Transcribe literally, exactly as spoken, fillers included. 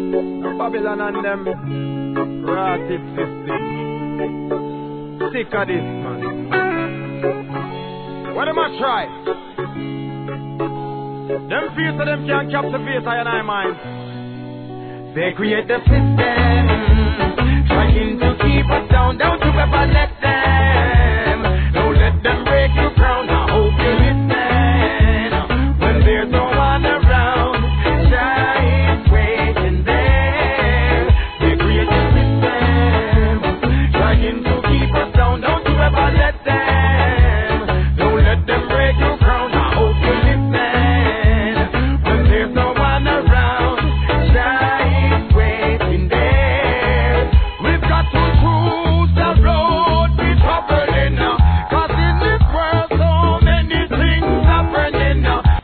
Babylon and them rotted system. Sick of this, man. What am I try? Them fears of them can't captivate I and I mind. They create the system, trying to keep us down, down to ever let them.